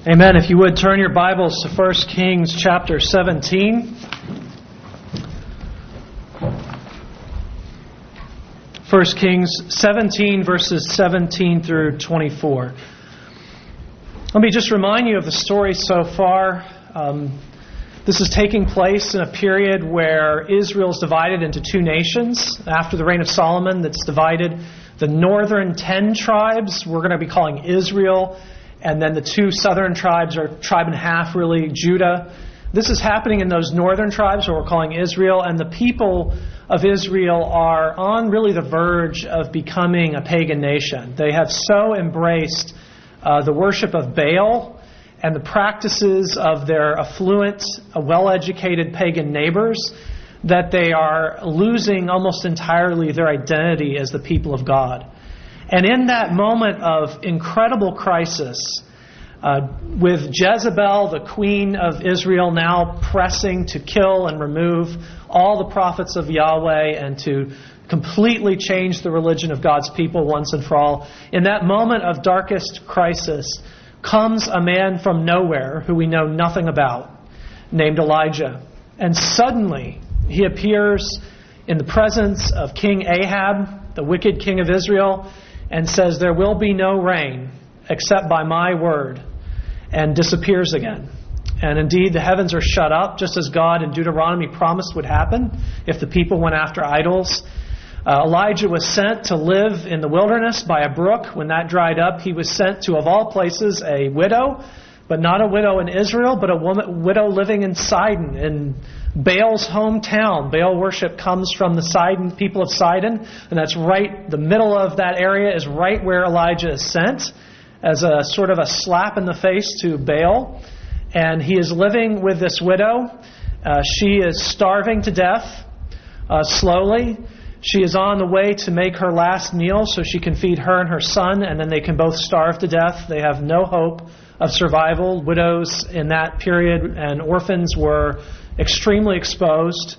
Amen. If you would turn your Bibles to 1 Kings chapter 17. 1 Kings 17 verses 17 through 24. Let me just remind you of the story so far. This is taking place in a period where Israel is divided into two nations. After the reign of Solomon, that's divided. The northern 10 tribes we're going to be calling Israel. And then the two southern tribes are tribe and a half, really, Judah. This is happening in those northern tribes, what we're calling Israel. And the people of Israel are on really the verge of becoming a pagan nation. They have so embraced the worship of Baal and the practices of their affluent, well-educated pagan neighbors that they are losing almost entirely their identity as the people of God. And in that moment of incredible crisis, with Jezebel, the queen of Israel, now pressing to kill and remove all the prophets of Yahweh and to completely change the religion of God's people once and for all, in that moment of darkest crisis comes a man from nowhere who we know nothing about, named Elijah. And suddenly he appears in the presence of King Ahab, the wicked king of Israel, and says, "There will be no rain except by my word," and disappears again. And indeed, the heavens are shut up, just as God in Deuteronomy promised would happen if the people went after idols. Elijah was sent to live in the wilderness by a brook. When that dried up, he was sent to, of all places, a widow, but not a widow in Israel, but a widow living in Sidon, in Baal's hometown. Baal worship comes from the Sidon people of Sidon, and that's right, the middle of that area is right where Elijah is sent, as a sort of a slap in the face to Baal. And he is living with this widow. She is starving to death, slowly. She is on the way to make her last meal so she can feed her and her son, and then they can both starve to death. They have no hope of survival. Widows in that period and orphans were extremely exposed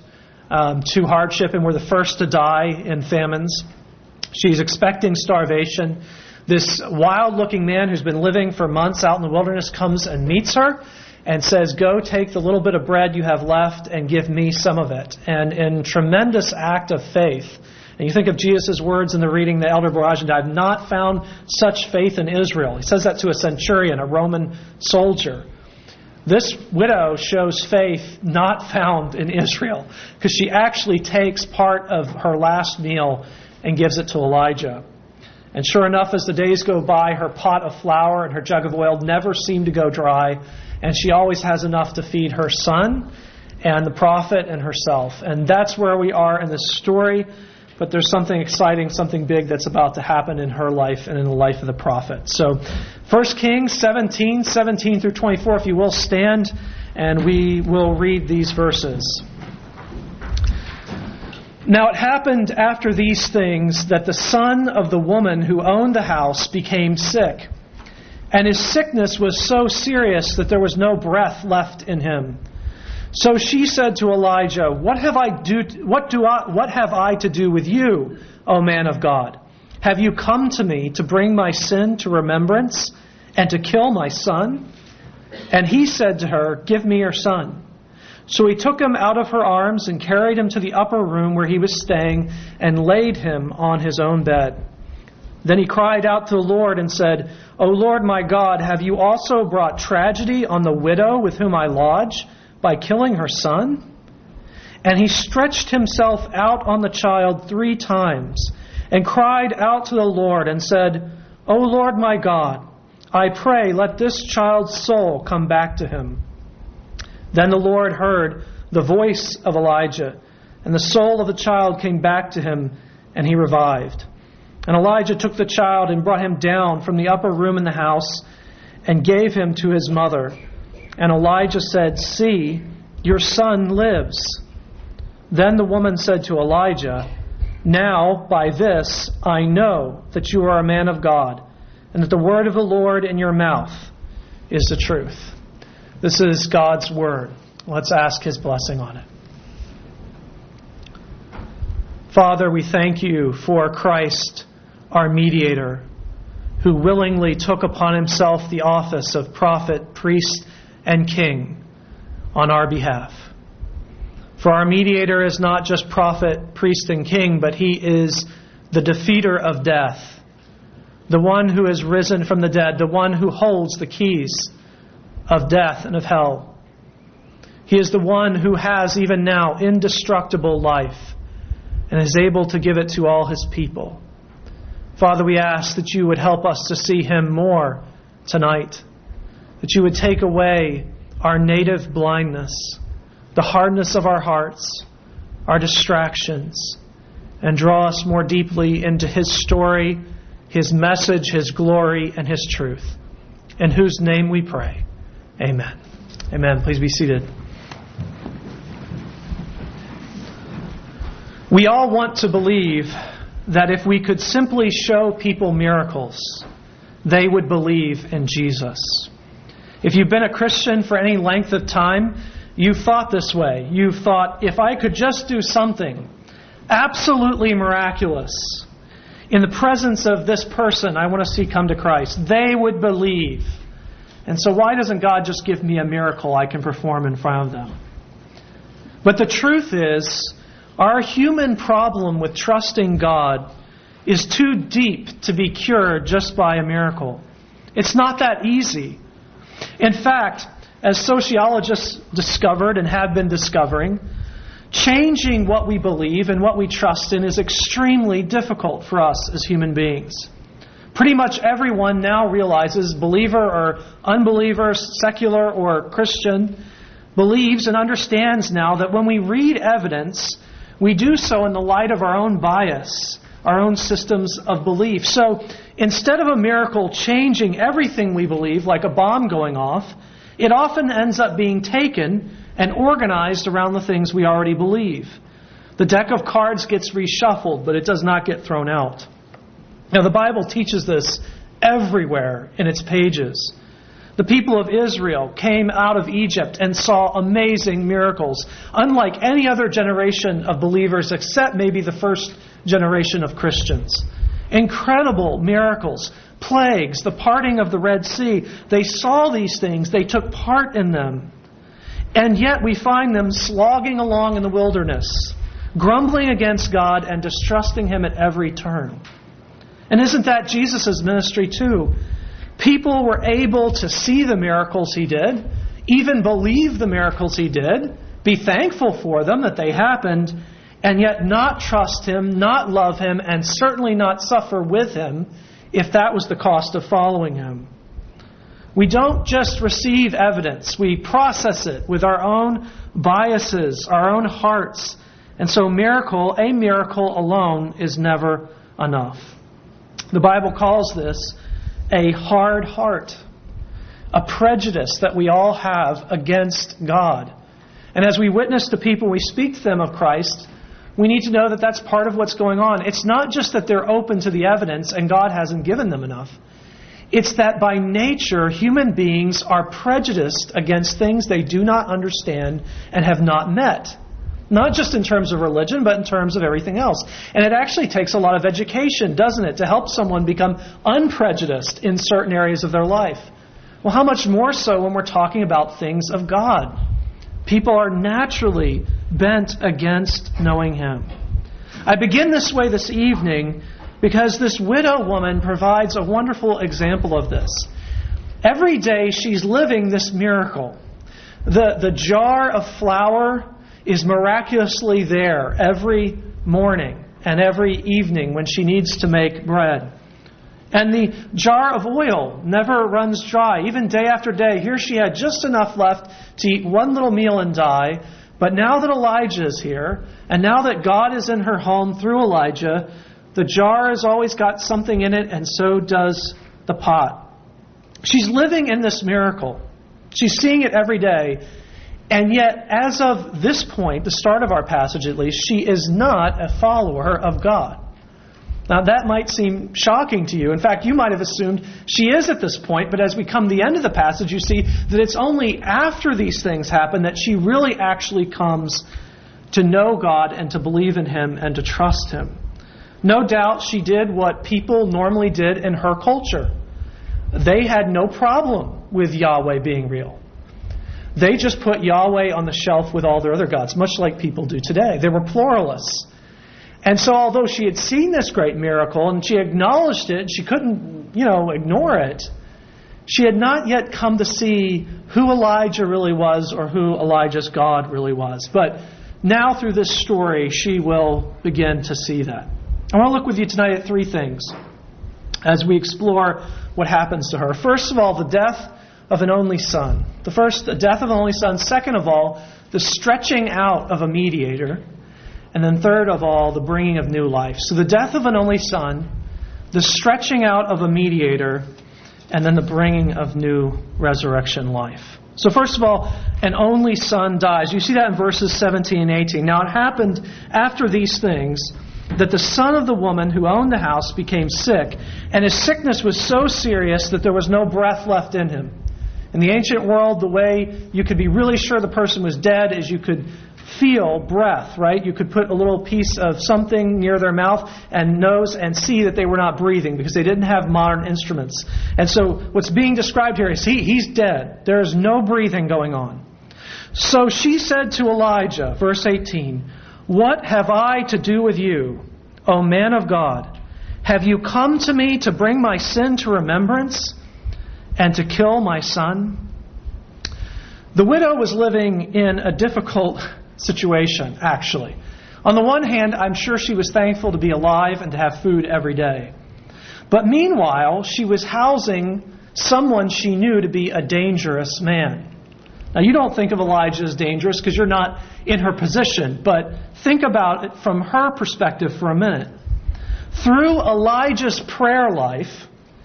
to hardship and were the first to die in famines. She's expecting starvation. This wild-looking man who's been living for months out in the wilderness comes and meets her and says, "Go take the little bit of bread you have left and give me some of it." And in tremendous act of faith, and you think of Jesus' words in the reading, the elder Borazin, "I've not found such faith in Israel." He says that to a centurion, a Roman soldier. This widow shows faith not found in Israel, because she actually takes part of her last meal and gives it to Elijah. And sure enough, as the days go by, her pot of flour and her jug of oil never seem to go dry, and she always has enough to feed her son and the prophet and herself. And that's where we are in this story. But there's something exciting, something big that's about to happen in her life and in the life of the prophet. So 1 Kings 17 through 24, if you will, stand and we will read these verses. "Now it happened after these things that the son of the woman who owned the house became sick. And his sickness was so serious that there was no breath left in him. So she said to Elijah, what have I to do with you, O man of God? Have you come to me to bring my sin to remembrance and to kill my son?" And he said to her, "Give me your son." So he took him out of her arms and carried him to the upper room where he was staying and laid him on his own bed. Then he cried out to the Lord and said, "O Lord my God, have you also brought tragedy on the widow with whom I lodge by killing her son?" And he stretched himself out on the child 3 times and cried out to the Lord and said, "O Lord my God, I pray let this child's soul come back to him." Then the Lord heard the voice of Elijah, and the soul of the child came back to him, and he revived. And Elijah took the child and brought him down from the upper room in the house and gave him to his mother. And Elijah said, "See, your son lives." Then the woman said to Elijah, "Now by this I know that you are a man of God, and that the word of the Lord in your mouth is the truth." This is God's word. Let's ask His blessing on it. Father, we thank you for Christ, our mediator, who willingly took upon himself the office of prophet, priest, and king on our behalf. For our mediator is not just prophet, priest, and king, but he is the defeater of death, the one who is risen from the dead, the one who holds the keys of death and of hell. He is the one who has even now indestructible life and is able to give it to all his people. Father, we ask that you would help us to see him more tonight, that you would take away our native blindness, the hardness of our hearts, our distractions, and draw us more deeply into his story, his message, his glory, and his truth. In whose name we pray. Amen. Amen. Please be seated. We all want to believe that if we could simply show people miracles, they would believe in Jesus. If you've been a Christian for any length of time, you've thought this way. You've thought, if I could just do something absolutely miraculous in the presence of this person I want to see come to Christ, they would believe. And so why doesn't God just give me a miracle I can perform in front of them? But the truth is, our human problem with trusting God is too deep to be cured just by a miracle. It's not that easy. In fact, as sociologists discovered and have been discovering, changing what we believe and what we trust in is extremely difficult for us as human beings. Pretty much everyone now realizes, believer or unbeliever, secular or Christian, believes and understands now that when we read evidence, we do so in the light of our own bias, our own systems of belief. So instead of a miracle changing everything we believe, like a bomb going off, it often ends up being taken and organized around the things we already believe. The deck of cards gets reshuffled, but it does not get thrown out. Now, the Bible teaches this everywhere in its pages. The people of Israel came out of Egypt and saw amazing miracles, unlike any other generation of believers except maybe the first generation of Christians. Incredible miracles, plagues, the parting of the Red Sea. They saw these things. They took part in them. And yet we find them slogging along in the wilderness, grumbling against God and distrusting Him at every turn. And isn't that Jesus' ministry too? People were able to see the miracles He did, even believe the miracles He did, be thankful for them that they happened, and yet not trust Him, not love Him, and certainly not suffer with Him if that was the cost of following Him. We don't just receive evidence, we process it with our own biases, our own hearts. And so a miracle alone is never enough. The Bible calls this a hard heart, a prejudice that we all have against God. And as we witness to people, we speak to them of Christ, we need to know that that's part of what's going on. It's not just that they're open to the evidence and God hasn't given them enough. It's that by nature, human beings are prejudiced against things they do not understand and have not met. Not just in terms of religion, but in terms of everything else. And it actually takes a lot of education, doesn't it, to help someone become unprejudiced in certain areas of their life. Well, how much more so when we're talking about things of God? People are naturally bent against knowing Him. I begin this way this evening because this widow woman provides a wonderful example of this. Every day she's living this miracle. The jar of flour is miraculously there every morning and every evening when she needs to make bread. And the jar of oil never runs dry, even day after day. Here she had just enough left to eat one little meal and die. But now that Elijah is here, and now that God is in her home through Elijah, the jar has always got something in it, and so does the pot. She's living in this miracle. She's seeing it every day. And yet, as of this point, the start of our passage at least, she is not a follower of God. Now, that might seem shocking to you. In fact, you might have assumed she is at this point, but as we come to the end of the passage, you see that it's only after these things happen that she really actually comes to know God and to believe in Him and to trust Him. No doubt she did what people normally did in her culture. They had no problem with Yahweh being real. They just put Yahweh on the shelf with all their other gods, much like people do today. They were pluralists. And so although she had seen this great miracle and she acknowledged it, she couldn't, ignore it, she had not yet come to see who Elijah really was or who Elijah's God really was. But now through this story, she will begin to see that. I want to look with you tonight at three things as we explore what happens to her. First of all, the death of an only son. The death of an only son. Second of all, the stretching out of a mediator. And then third of all, the bringing of new life. So the death of an only son, the stretching out of a mediator, and then the bringing of new resurrection life. So first of all, an only son dies. You see that in verses 17 and 18. Now it happened after these things that the son of the woman who owned the house became sick, and his sickness was so serious that there was no breath left in him. In the ancient world, the way you could be really sure the person was dead is you could feel breath, right? You could put a little piece of something near their mouth and nose and see that they were not breathing because they didn't have modern instruments. And so what's being described here is he's dead. There is no breathing going on. So she said to Elijah, verse 18, "What have I to do with you, O man of God? Have you come to me to bring my sin to remembrance and to kill my son?" The widow was living in a difficult situation, actually. On the one hand, I'm sure she was thankful to be alive and to have food every day. But meanwhile, she was housing someone she knew to be a dangerous man. Now, you don't think of Elijah as dangerous because you're not in her position, but think about it from her perspective for a minute. Through Elijah's prayer life,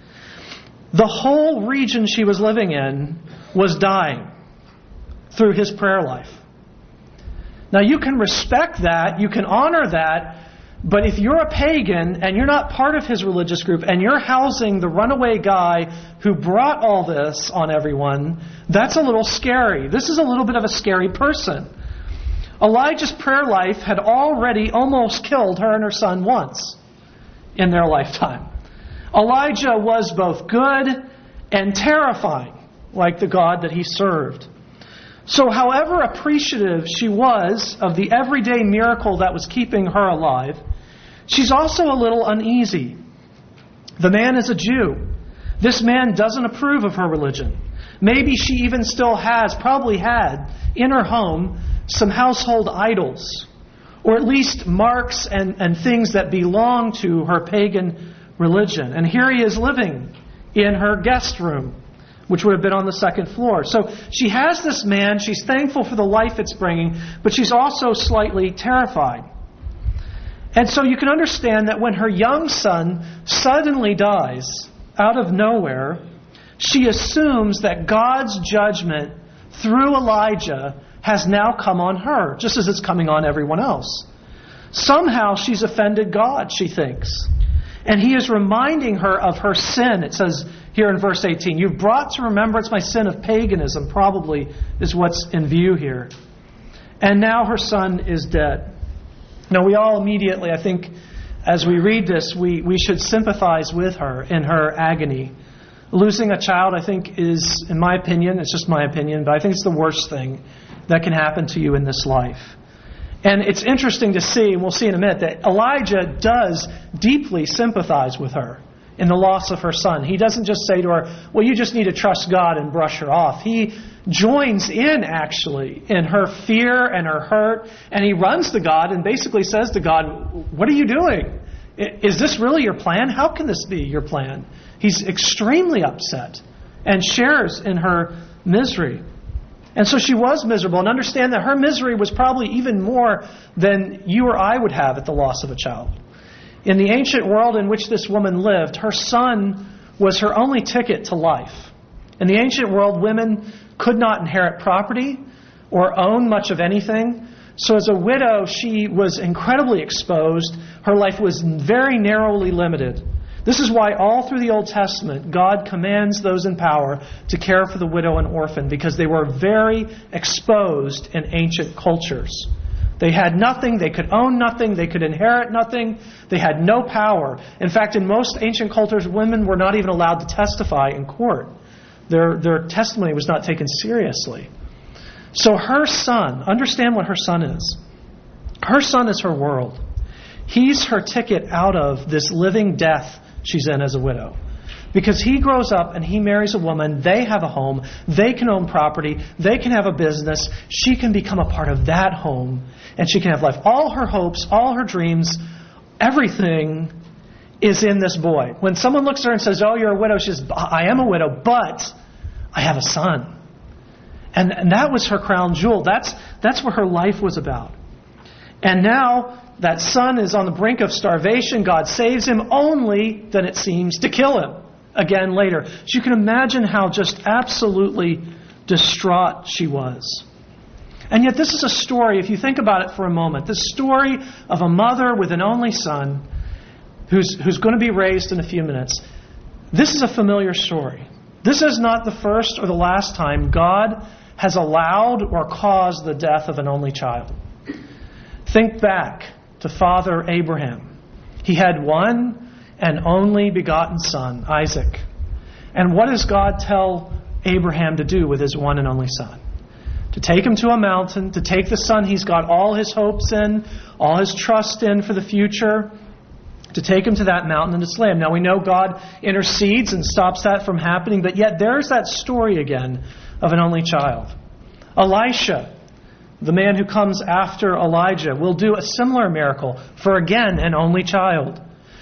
the whole region she was living in was dying through his prayer life. Now, you can respect that, you can honor that, but if you're a pagan and you're not part of his religious group and you're housing the runaway guy who brought all this on everyone, that's a little scary. This is a little bit of a scary person. Elijah's prayer life had already almost killed her and her son once in their lifetime. Elijah was both good and terrifying, like the God that he served. So however appreciative she was of the everyday miracle that was keeping her alive, she's also a little uneasy. The man is a Jew. This man doesn't approve of her religion. Maybe she even still probably had, in her home, some household idols, or at least marks and things that belong to her pagan religion. And here he is living in her guest room, which would have been on the second floor. So she has this man, she's thankful for the life it's bringing, but she's also slightly terrified. And so you can understand that when her young son suddenly dies out of nowhere, she assumes that God's judgment through Elijah has now come on her, just as it's coming on everyone else. Somehow she's offended God, she thinks. And he is reminding her of her sin. It says here in verse 18, "You've brought to remembrance my sin of paganism," probably is what's in view here. And now her son is dead. Now we all immediately, I think, as we read this, we should sympathize with her in her agony. Losing a child, I think, is, in my opinion, it's just my opinion, but I think it's the worst thing that can happen to you in this life. And it's interesting to see, and we'll see in a minute, that Elijah does deeply sympathize with her in the loss of her son. He doesn't just say to her, "Well, you just need to trust God," and brush her off. He joins in, actually, in her fear and her hurt, and he runs to God and basically says to God, "What are you doing? Is this really your plan? How can this be your plan?" He's extremely upset and shares in her misery. And so she was miserable. And understand that her misery was probably even more than you or I would have at the loss of a child. In the ancient world in which this woman lived, her son was her only ticket to life. In the ancient world, women could not inherit property or own much of anything. So as a widow, she was incredibly exposed. Her life was very narrowly limited. This is why all through the Old Testament, God commands those in power to care for the widow and orphan, because they were very exposed in ancient cultures. They had nothing. They could own nothing. They could inherit nothing. They had no power. In fact, in most ancient cultures, women were not even allowed to testify in court. Their testimony was not taken seriously. So her son, understand what her son is. Her son is her world. He's her ticket out of this living death she's in as a widow. Because he grows up and he marries a woman, they have a home, they can own property, they can have a business, she can become a part of that home, and she can have life. All her hopes, all her dreams, everything is in this boy. When someone looks at her and says, "Oh, you're a widow," she says, "I am a widow, but I have a son." And that was her crown jewel. That's what her life was about. And now that son is on the brink of starvation. God saves him, only, then it seems, to kill him again later. So you can imagine how just absolutely distraught she was. And yet this is a story, if you think about it for a moment, the story of a mother with an only son who's going to be raised in a few minutes. This is a familiar story. This is not the first or the last time God has allowed or caused the death of an only child. Think back to Father Abraham. He had one and only begotten son, Isaac. And what does God tell Abraham to do with his one and only son? To take him to a mountain, to take the son he's got all his hopes in, all his trust in for the future, to take him to that mountain and to slay him. Now we know God intercedes and stops that from happening, but yet there's that story again of an only child. Elisha, the man who comes after Elijah, will do a similar miracle for, again, an only child.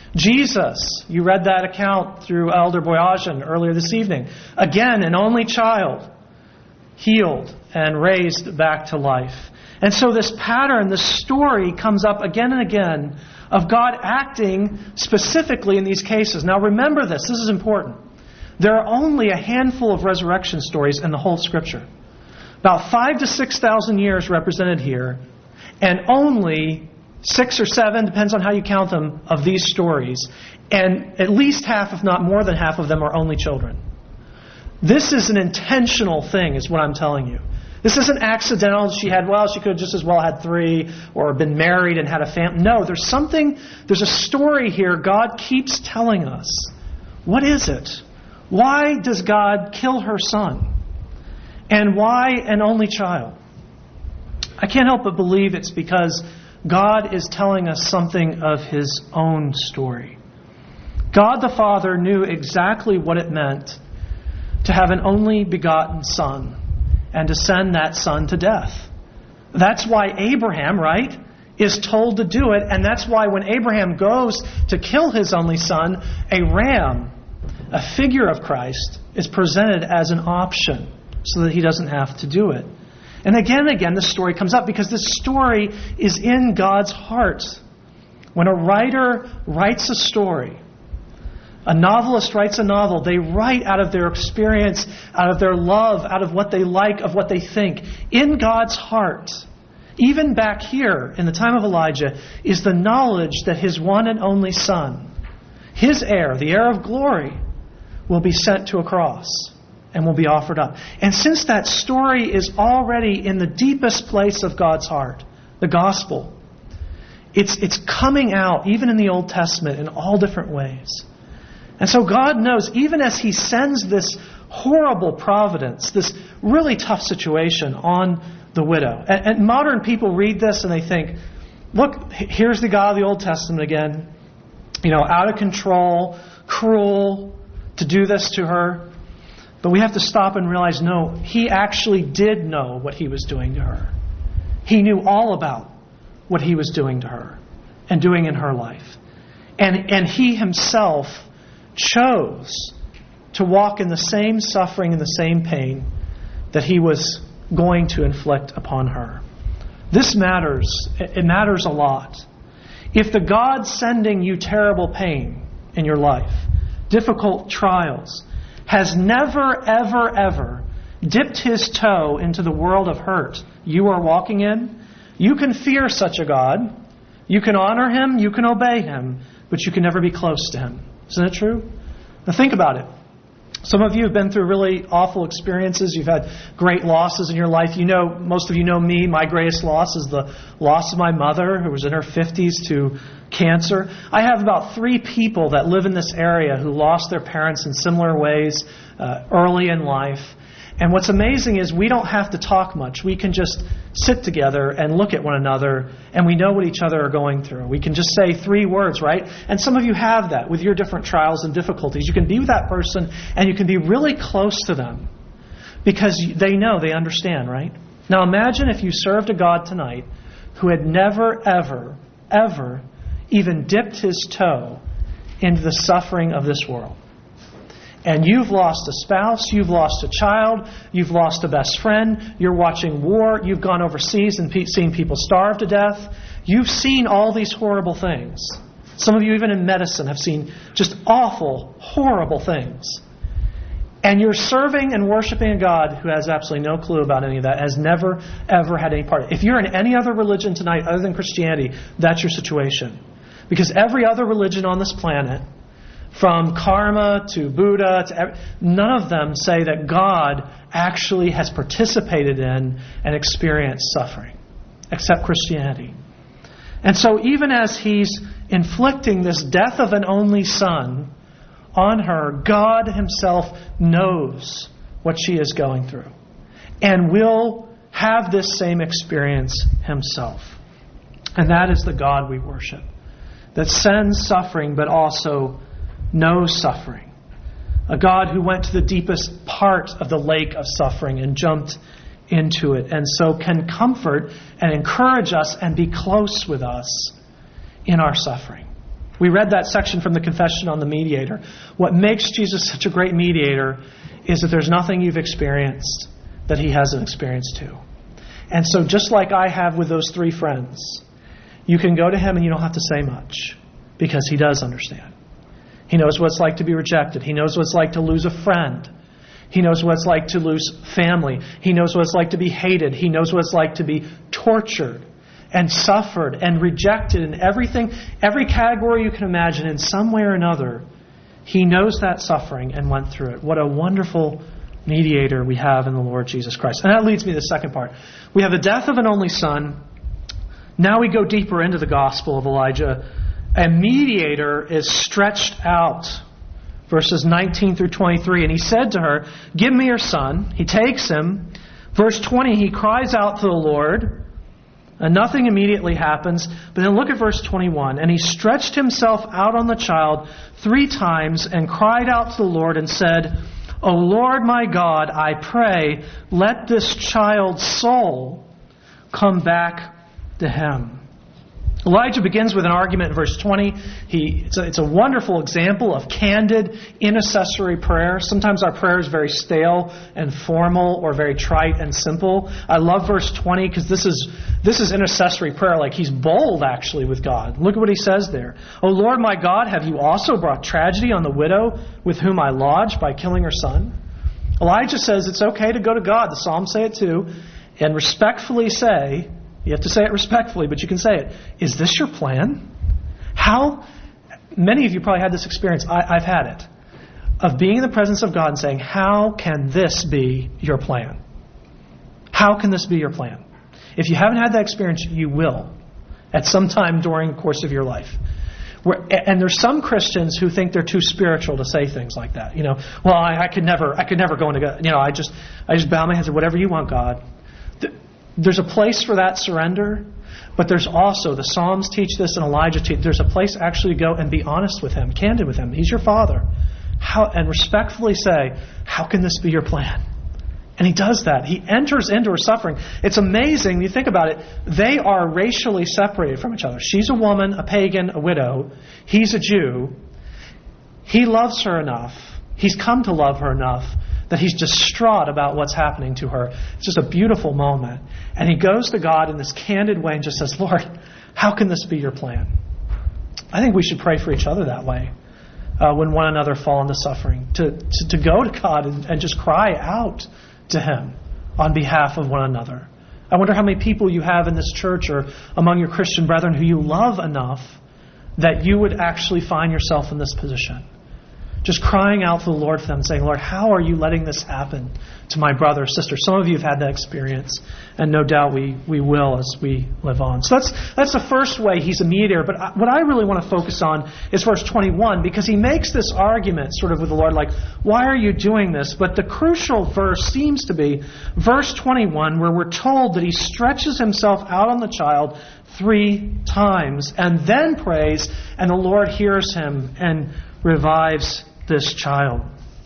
Jesus, you read that account through Elder Boyajian earlier this evening. Again, an only child, healed and raised back to life. And so this pattern, this story comes up again and again of God acting specifically in these cases. Now remember this is important. There are only a handful of resurrection stories in the whole Scripture. About 5,000 to 6,000 years represented here, and only 6 or 7, depends on how you count them, of these stories. And at least half, if not more than half of them, are only children. This is an intentional thing, is what I'm telling you. This isn't accidental. She could have just as well had 3 or been married and had a family. No, there's a story here God keeps telling us. What is it? Why does God kill her son? And why an only child? I can't help but believe it's because God is telling us something of His own story. God the Father knew exactly what it meant to have an only begotten son and to send that son to death. That's why Abraham, right, is told to do it. And that's why when Abraham goes to kill his only son, a ram, a figure of Christ, is presented as an option so that he doesn't have to do it. And again, this story comes up because this story is in God's heart. When a writer writes a story, a novelist writes a novel, they write out of their experience, out of their love, out of what they like, of what they think. In God's heart, even back here in the time of Elijah, is the knowledge that his one and only son, his heir, the heir of glory, will be sent to a cross and will be offered up. And since that story is already in the deepest place of God's heart, the gospel, it's coming out, even in the Old Testament, in all different ways. And so God knows, even as He sends this horrible providence, this really tough situation on the widow. And modern people read this and they think, look, here's the God of the Old Testament again, out of control, cruel, to do this to her. But we have to stop and realize, no, He actually did know what He was doing to her. He knew all about what He was doing to her and doing in her life. And He Himself chose to walk in the same suffering and the same pain that He was going to inflict upon her. This matters. It matters a lot. If the God sending you terrible pain in your life, difficult trials, has never, ever, ever dipped His toe into the world of hurt you are walking in, you can fear such a God, you can honor Him, you can obey Him, but you can never be close to Him. Isn't it true? Now think about it. Some of you have been through really awful experiences. You've had great losses in your life. You know, most of you know me. My greatest loss is the loss of my mother, who was in her 50s to cancer. I have about 3 people that live in this area who lost their parents in similar ways early in life. And what's amazing is we don't have to talk much. We can just sit together and look at one another, and we know what each other are going through. We can just say 3 words, right? And some of you have that with your different trials and difficulties. You can be with that person, and you can be really close to them because they know, they understand, right? Now imagine if you served a God tonight who had never, ever, ever even dipped his toe into the suffering of this world. And you've lost a spouse, you've lost a child, you've lost a best friend, you're watching war, you've gone overseas and seen people starve to death. You've seen all these horrible things. Some of you, even in medicine, have seen just awful, horrible things. And you're serving and worshiping a God who has absolutely no clue about any of that, has never, ever had any part of it. If you're in any other religion tonight other than Christianity, that's your situation. Because every other religion on this planet, from karma to Buddha, none of them say that God actually has participated in and experienced suffering, except Christianity. And so even as he's inflicting this death of an only son on her, God himself knows what she is going through and will have this same experience himself. And that is the God we worship, that sends suffering but also knows suffering. A God who went to the deepest part of the lake of suffering and jumped into it, and so can comfort and encourage us and be close with us in our suffering. We read that section from the Confession on the Mediator. What makes Jesus such a great mediator is that there's nothing you've experienced that he hasn't experienced too. And so just like I have with those 3 friends, you can go to him and you don't have to say much because he does understand. He knows what it's like to be rejected. He knows what it's like to lose a friend. He knows what it's like to lose family. He knows what it's like to be hated. He knows what it's like to be tortured and suffered and rejected in everything, every category you can imagine in some way or another. He knows that suffering and went through it. What a wonderful mediator we have in the Lord Jesus Christ. And that leads me to the second part. We have the death of an only son. Now we go deeper into the gospel of Elijah. A mediator is stretched out. Verses 19 through 23. And he said to her, "Give me your son." He takes him. Verse 20, he cries out to the Lord. And nothing immediately happens. But then look at verse 21. And he stretched himself out on the child 3 times and cried out to the Lord and said, "O Lord my God, I pray, let this child's soul come back to him." Elijah begins with an argument in verse 20. It's a wonderful example of candid intercessory prayer. Sometimes our prayer is very stale and formal or very trite and simple. I love verse 20 because this is intercessory prayer. Like he's bold actually with God. Look at what he says there. "O Lord my God, have you also brought tragedy on the widow with whom I lodged by killing her son?" Elijah says it's okay to go to God. The Psalms say it too. And respectfully say, you have to say it respectfully, but you can say it. Is this your plan? How? Many of you probably had this experience. I've had it. Of being in the presence of God and saying, how can this be your plan? How can this be your plan? If you haven't had that experience, you will at some time during the course of your life. And there's some Christians who think they're too spiritual to say things like that. Well, I could never go into God. I just bow my head and say, whatever you want, God. There's a place for that surrender, but there's also, the Psalms teach this and Elijah teaches, there's a place actually to go and be honest with him, candid with him. He's your father. And respectfully say, how can this be your plan? And he does that. He enters into her suffering. It's amazing. You think about it. They are racially separated from each other. She's a woman, a pagan, a widow. He's a Jew. He loves her enough. He's come to love her enough that he's distraught about what's happening to her. It's just a beautiful moment. And he goes to God in this candid way and just says, Lord, how can this be your plan? I think we should pray for each other that way when one another fall into suffering. To go to God and just cry out to him on behalf of one another. I wonder how many people you have in this church or among your Christian brethren who you love enough that you would actually find yourself in this position. just crying out to the Lord for them, saying, Lord, how are you letting this happen to my brother or sister? Some of you have had that experience, and no doubt we will as we live on. So that's the first way he's a mediator. But what I really want to focus on is verse 21, because he makes this argument sort of with the Lord, like, why are you doing this? But the crucial verse seems to be verse 21, where we're told that he stretches himself out on the child 3 times and then prays, and the Lord hears him and revives this child.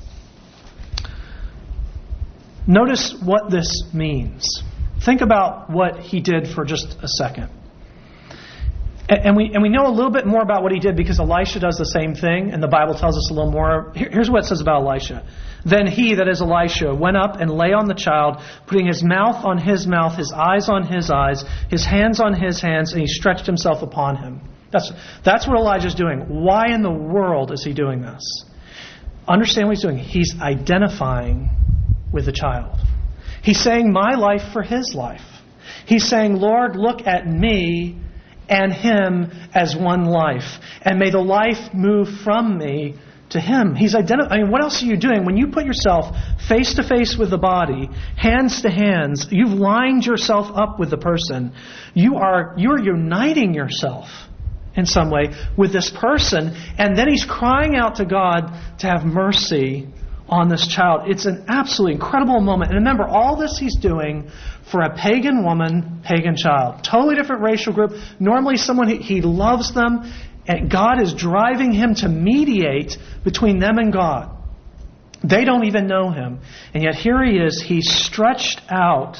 Notice what this means. Think about what he did for just a second. And we know a little bit more about what he did because Elisha does the same thing, and the Bible tells us a little more. Here's what it says about Elisha. Then he, that is Elisha, went up and lay on the child, putting his mouth on his mouth, his eyes on his eyes, his hands on his hands, and he stretched himself upon him. That's what Elijah's doing. Why in the world is he doing this? Understand what he's doing. He's identifying with the child. He's saying my life for his life. He's saying, Lord, look at me and him as one life. And may the life move from me to him. He's what else are you doing? When you put yourself face to face with the body, hands to hands, you've lined yourself up with the person. You're uniting yourself in some way with this person. And then he's crying out to God to have mercy on this child. It's an absolutely incredible moment. And remember, all this he's doing for a pagan woman, pagan child. Totally different racial group. Normally someone, he loves them, and God is driving him to mediate between them and God. They don't even know him. And yet here he is, he's stretched out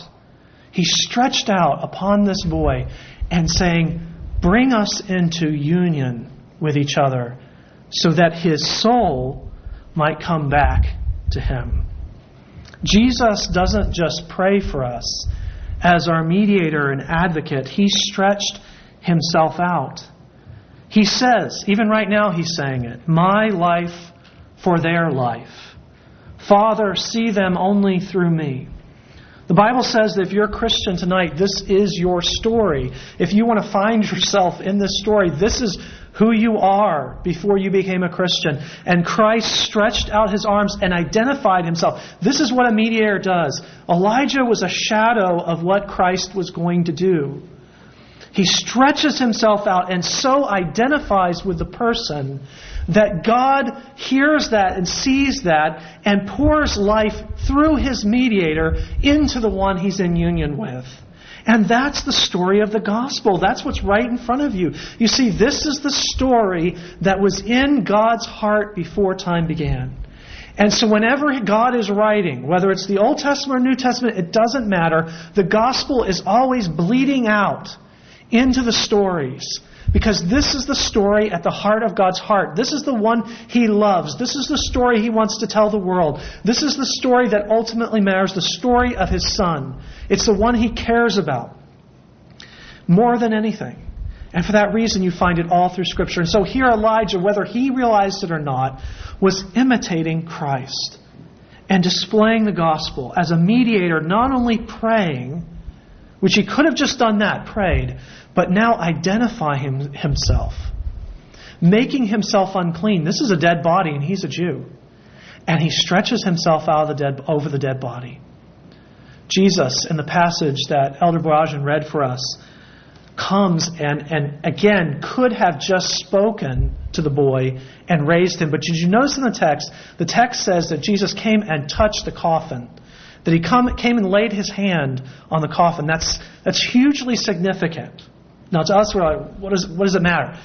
upon this boy and saying, bring us into union with each other so that his soul might come back to him. Jesus doesn't just pray for us as our mediator and advocate. He stretched himself out. He says, even right now he's saying it, my life for their life. Father, see them only through me. The Bible says that if you're a Christian tonight, this is your story. If you want to find yourself in this story, this is who you are before you became a Christian. And Christ stretched out his arms and identified himself. This is what a mediator does. Elijah was a shadow of what Christ was going to do. He stretches himself out and so identifies with the person that God hears that and sees that and pours life through his mediator into the one he's in union with. And that's the story of the gospel. That's what's right in front of you. You see, this is the story that was in God's heart before time began. And so whenever God is writing, whether it's the Old Testament or New Testament, it doesn't matter. The gospel is always bleeding out into the stories. Because this is the story at the heart of God's heart. This is the one he loves. This is the story he wants to tell the world. This is the story that ultimately matters, the story of his Son. It's the one he cares about more than anything. And for that reason, you find it all through Scripture. And so here Elijah, whether he realized it or not, was imitating Christ and displaying the gospel as a mediator, not only praying, which he could have just done that, prayed, but now identifying himself, making himself unclean. This is a dead body, and he's a Jew. And he stretches himself out of over the dead body. Jesus, in the passage that Elder Boyajian read for us, comes and again could have just spoken to the boy and raised him. But did you notice in the text says that Jesus came and touched the coffin. That he came and laid his hand on the coffin. That's hugely significant. Now to us, we're like, what does it matter?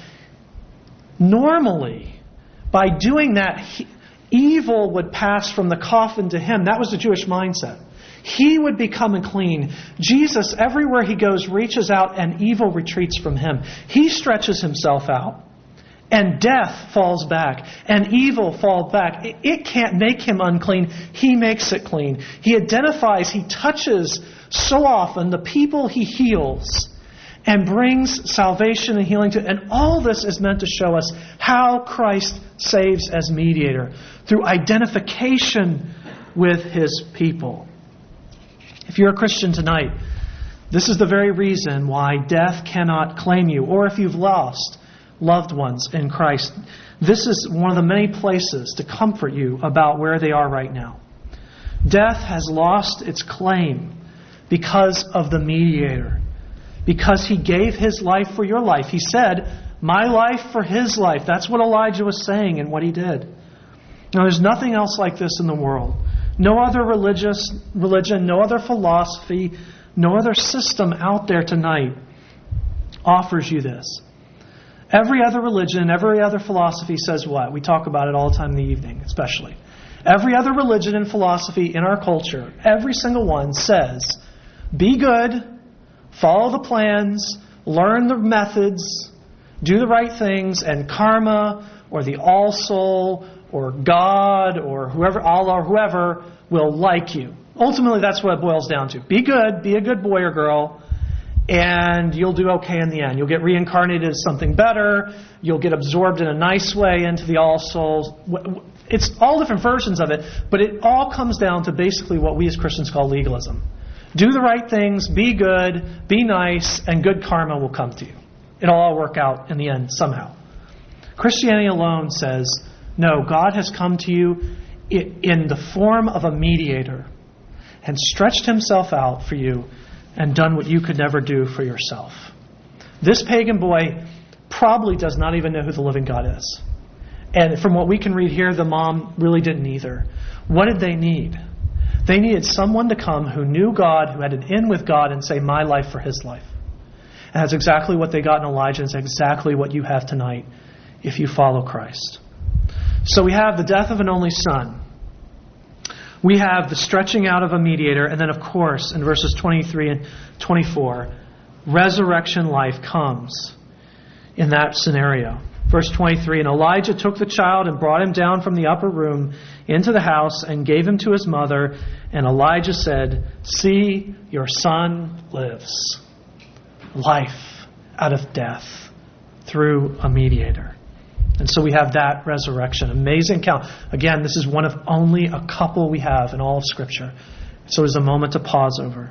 Normally, by doing that, evil would pass from the coffin to him. That was the Jewish mindset. He would become unclean. Jesus, everywhere he goes, reaches out and evil retreats from him. He stretches himself out. And death falls back. And evil falls back. It can't make him unclean. He makes it clean. He identifies, he touches so often the people he heals and brings salvation and healing to. And all this is meant to show us how Christ saves as mediator. Through identification with his people. If you're a Christian tonight, this is the very reason why death cannot claim you. Or if you've lost, loved ones in Christ, this is one of the many places to comfort you about where they are right now. Death has lost its claim because of the mediator, because he gave his life for your life. He said, my life for his life. That's what Elijah was saying and what he did. Now, there's nothing else like this in the world. No other religion, no other philosophy, no other system out there tonight offers you this. Every other religion, every other philosophy says what? We talk about it all the time in the evening, especially. Every other religion and philosophy in our culture, every single one says, be good, follow the plans, learn the methods, do the right things, and karma or the all-soul or God or whoever, Allah or whoever will like you. Ultimately, that's what it boils down to. Be good, be a good boy or girl, and you'll do okay in the end. You'll get reincarnated as something better. You'll get absorbed in a nice way into the all-souls. It's all different versions of it, but it all comes down to basically what we as Christians call legalism. Do the right things, be good, be nice, and good karma will come to you. It'll all work out in the end somehow. Christianity alone says, no, God has come to you in the form of a mediator and stretched himself out for you and done what you could never do for yourself. This pagan boy probably does not even know who the living God is. And from what we can read here, the mom really didn't either. What did they need? They needed someone to come who knew God, who had an in with God, and say, my life for his life. And that's exactly what they got in Elijah. It's exactly what you have tonight if you follow Christ. So we have the death of an only son. We have the stretching out of a mediator. And then, of course, in verses 23 and 24, resurrection life comes in that scenario. Verse 23, and Elijah took the child and brought him down from the upper room into the house and gave him to his mother. And Elijah said, see, your son lives. Life out of death through a mediator. And so we have that resurrection. Amazing count. Again, this is one of only a couple we have in all of Scripture. So it's a moment to pause over.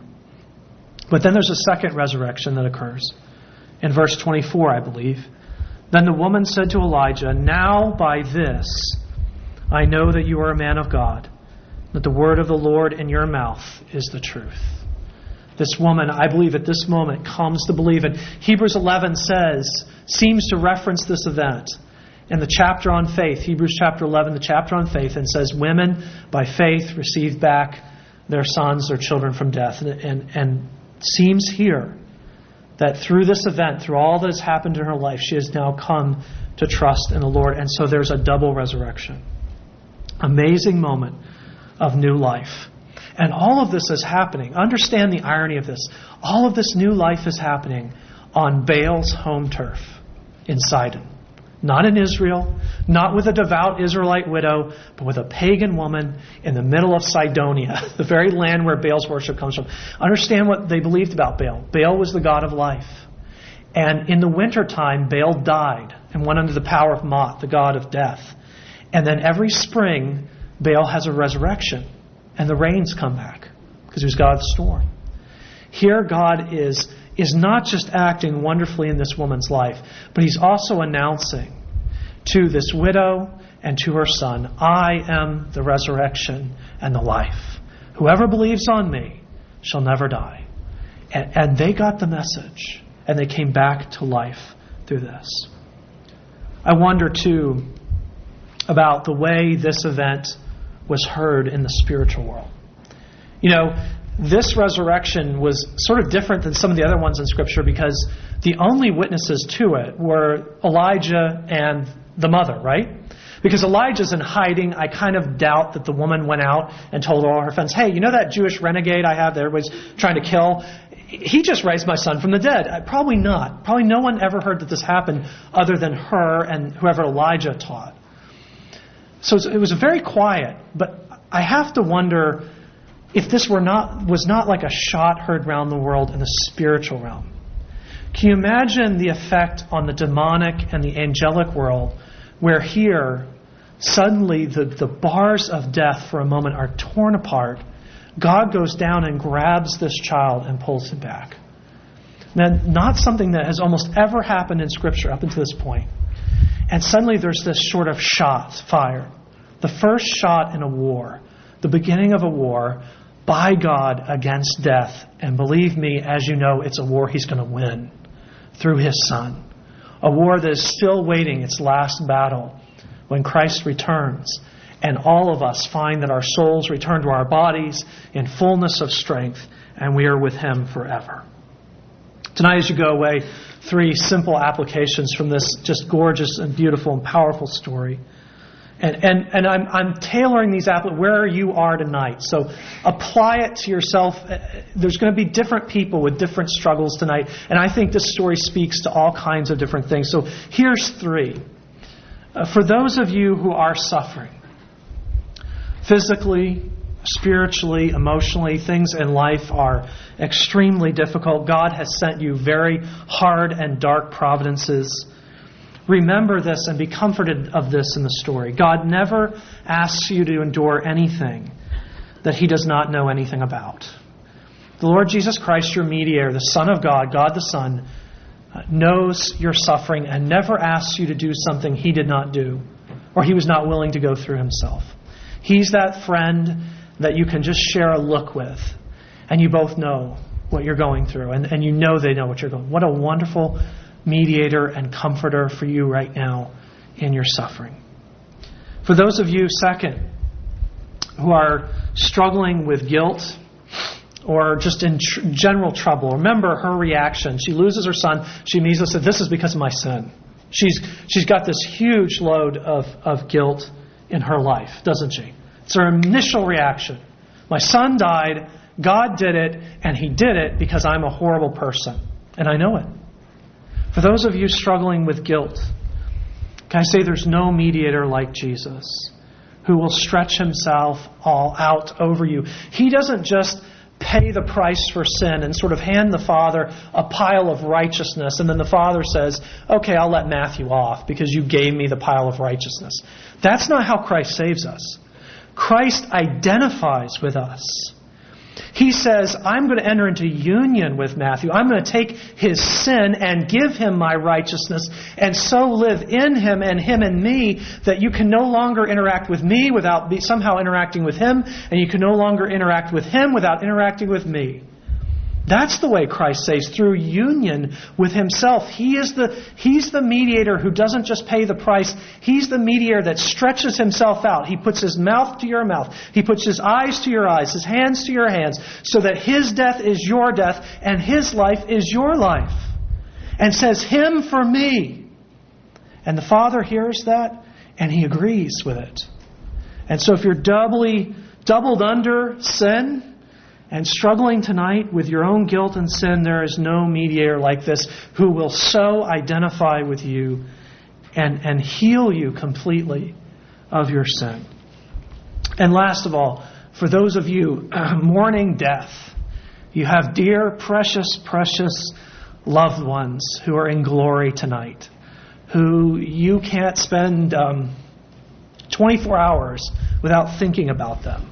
But then there's a second resurrection that occurs. In verse 24, I believe. Then the woman said to Elijah, now by this I know that you are a man of God, that the word of the Lord in your mouth is the truth. This woman, I believe at this moment, comes to believe it. Hebrews 11 seems to reference this event in the chapter on faith, Hebrews chapter 11, the chapter on faith, and says, women by faith received back their sons, their children from death. And seems here that through this event, through all that has happened in her life, she has now come to trust in the Lord. And so there's a double resurrection. Amazing moment of new life. And all of this is happening. Understand the irony of this. All of this new life is happening on Baal's home turf in Sidon. Not in Israel, not with a devout Israelite widow, but with a pagan woman in the middle of Sidonia, the very land where Baal's worship comes from. Understand what they believed about Baal. Baal was the god of life. And in the wintertime, Baal died and went under the power of Mot, the god of death. And then every spring, Baal has a resurrection. And the rains come back because he was God of the storm. Here God is not just acting wonderfully in this woman's life, but he's also announcing to this widow and to her son, I am the resurrection and the life. Whoever believes on me shall never die. And they got the message, and they came back to life through this. I wonder, too, about the way this event was heard in the spiritual world. You know, this resurrection was sort of different than some of the other ones in Scripture because the only witnesses to it were Elijah and the mother, right? Because Elijah's in hiding. I kind of doubt that the woman went out and told all her friends, hey, you know that Jewish renegade I have that everybody's trying to kill? He just raised my son from the dead. Probably not. Probably no one ever heard that this happened other than her and whoever Elijah taught. So it was very quiet, but I have to wonder if this was not like a shot heard around the world in the spiritual realm. Can you imagine the effect on the demonic and the angelic world where here suddenly the bars of death for a moment are torn apart. God goes down and grabs this child and pulls him back. Now, not something that has almost ever happened in Scripture up until this point. And suddenly there's this sort of shot fired. The first shot in a war, the beginning of a war by God against death. And believe me, as you know, it's a war He's going to win through His Son. A war that is still waiting its last battle when Christ returns. And all of us find that our souls return to our bodies in fullness of strength, and we are with Him forever. Tonight, as you go away, 3 simple applications from this just gorgeous and beautiful and powerful story. And I'm tailoring these where you are tonight. So apply it to yourself. There's going to be different people with different struggles tonight. And I think this story speaks to all kinds of different things. So here's 3. For those of you who are suffering, physically, spiritually, emotionally, things in life are extremely difficult. God has sent you very hard and dark providences. Remember this and be comforted of this in the story. God never asks you to endure anything that He does not know anything about. The Lord Jesus Christ, your mediator, the Son of God, God the Son, knows your suffering and never asks you to do something He did not do or He was not willing to go through Himself. He's that friend that you can just share a look with and you both know what you're going through and you know they know what you're going. What a wonderful mediator and comforter for you right now in your suffering. For those of you, second, who are struggling with guilt or just in general trouble, remember her reaction. She loses her son. She immediately said, "This is because of my sin." She's got this huge load of guilt in her life, doesn't she? It's her initial reaction. My son died, God did it, and He did it because I'm a horrible person. And I know it. For those of you struggling with guilt, can I say there's no mediator like Jesus who will stretch Himself all out over you. He doesn't just pay the price for sin and sort of hand the Father a pile of righteousness and then the Father says, "Okay, I'll let Matthew off because you gave me the pile of righteousness." That's not how Christ saves us. Christ identifies with us. He says, "I'm going to enter into union with Matthew. I'm going to take his sin and give him my righteousness and so live in him and me that you can no longer interact with me without somehow interacting with him, and you can no longer interact with him without interacting with me." That's the way Christ saves, through union with Himself. He's the mediator who doesn't just pay the price. He's the mediator that stretches Himself out. He puts His mouth to your mouth. He puts His eyes to your eyes, His hands to your hands, so that His death is your death and His life is your life. And says, "Him for me." And the Father hears that and He agrees with it. And so if you're doubled under sin and struggling tonight with your own guilt and sin, there is no mediator like this who will so identify with you and heal you completely of your sin. And last of all, for those of you mourning death, you have dear, precious, precious loved ones who are in glory tonight, who you can't spend 24 hours without thinking about them.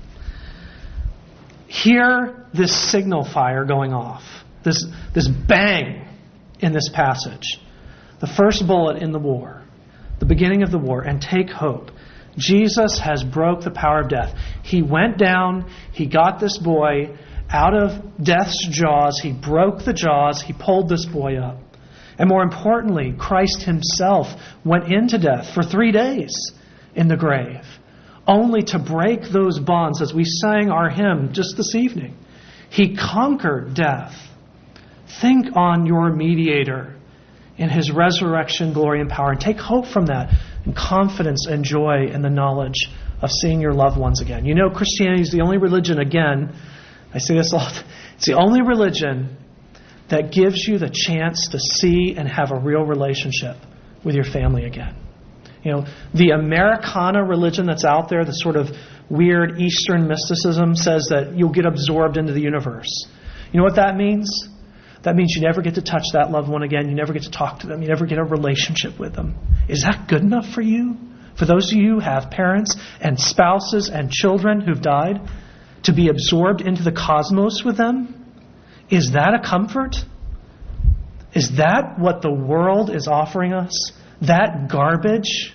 Hear this signal fire going off, this bang in this passage. The first bullet in the war, the beginning of the war, and take hope. Jesus has broke the power of death. He went down, He got this boy out of death's jaws, He broke the jaws, He pulled this boy up. And more importantly, Christ Himself went into death for 3 days in the grave, only to break those bonds, as we sang our hymn just this evening. He conquered death. Think on your mediator in His resurrection, glory, and power, and take hope from that, and confidence and joy in the knowledge of seeing your loved ones again. You know, Christianity is the only religion, again, I say this a lot, it's the only religion that gives you the chance to see and have a real relationship with your family again. You know, the Americana religion that's out there, the sort of weird Eastern mysticism, says that you'll get absorbed into the universe. You know what that means? That means you never get to touch that loved one again. You never get to talk to them. You never get a relationship with them. Is that good enough for you? For those of you who have parents and spouses and children who've died, to be absorbed into the cosmos with them? Is that a comfort? Is that what the world is offering us? that garbage,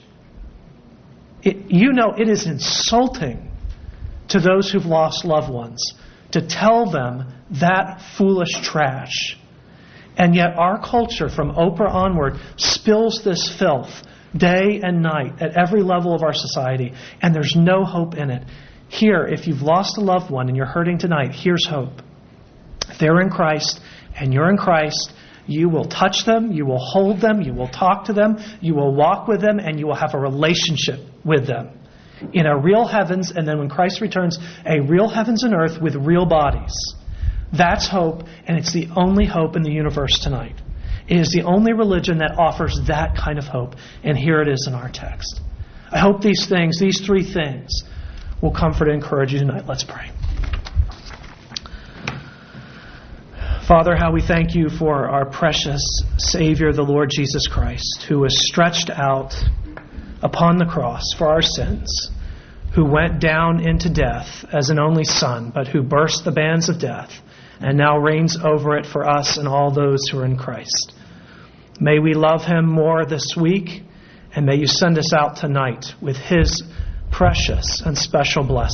it is insulting to those who've lost loved ones to tell them that foolish trash. And yet our culture, from Oprah onward, spills this filth day and night at every level of our society, and there's no hope in it. Here, if you've lost a loved one and you're hurting tonight, here's hope. If they're in Christ and you're in Christ, you will touch them, you will hold them, you will talk to them, you will walk with them, and you will have a relationship with them in a real heavens, and then when Christ returns, a real heavens and earth with real bodies. That's hope, and it's the only hope in the universe tonight. It is the only religion that offers that kind of hope, and here it is in our text. I hope these three things, will comfort and encourage you tonight. Let's pray. Father, how we thank you for our precious Savior, the Lord Jesus Christ, who was stretched out upon the cross for our sins, who went down into death as an only Son, but who burst the bands of death and now reigns over it for us and all those who are in Christ. May we love Him more this week, and may you send us out tonight with His precious and special blessing.